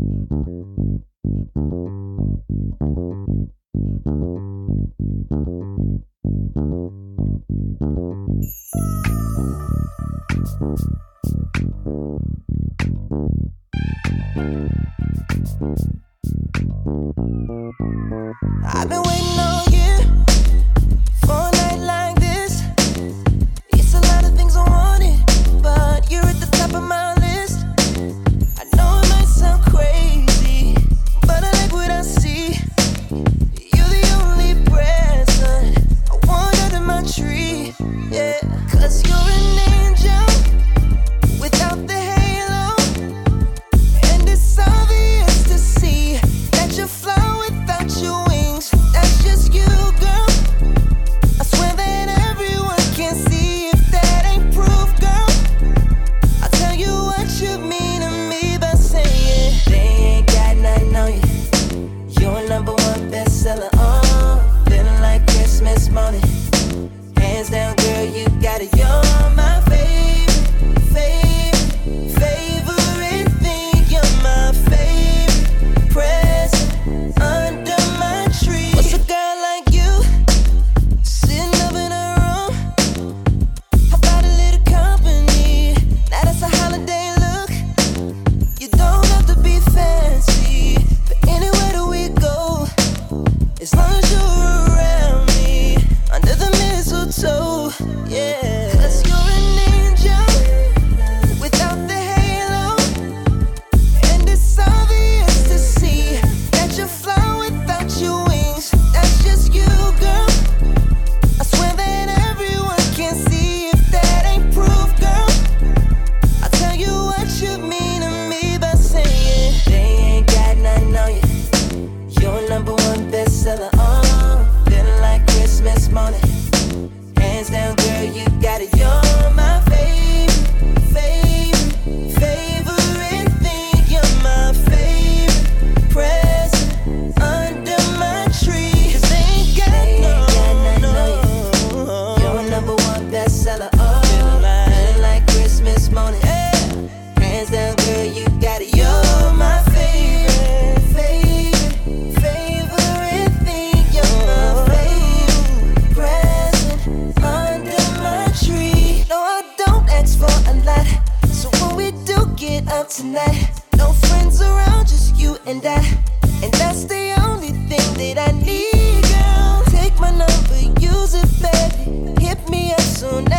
I've been waiting all year for a night like this. It's a lot of things I wanted, but you're at the top of my list. I know it might sound crazy, but I like what I see. You're the only present I want under my tree, yeah. 'Cause you're an angel without the halo, and it's obvious to see that you fly without your wings. That's just you, girl. I swear that everyone can see if that ain't proof, girl. I'll tell you what you mean to me by saying they ain't got nothing on you. You're number one bestseller, feeling like Christmas morning. Hands down, girl, you got it. You're my favorite thing. You're my favorite present under my tree. What's a girl like you sitting up in a room? How about a little company? Now that's a holiday look. You don't have to be fancy, but anywhere that we go, as long as you're around me, under the mistletoe, yeah. 'Cause you're an angel without the halo, and it's obvious to see that you fly without your wings. That's just you, girl. I swear that everyone can see if that ain't proof, girl. I'll tell you what you mean to me by saying they ain't got nothing on you. You're number one bestseller, feeling like Christmas morning. Hands down, girl, you got it. You're my favorite thing. You're my favorite present under my tree. 'Cause they ain't got nothing on you. You're number one bestseller, feeling like Christmas morning. Hands down, girl, you got it. You're my favorite thing. You're my favorite present under my tree. No, I don't ask for a lot, so when we do get up tonight, no friends around, just you and I, and that's the only thing that I need, girl. Take my number, use it, baby. Hit me up soon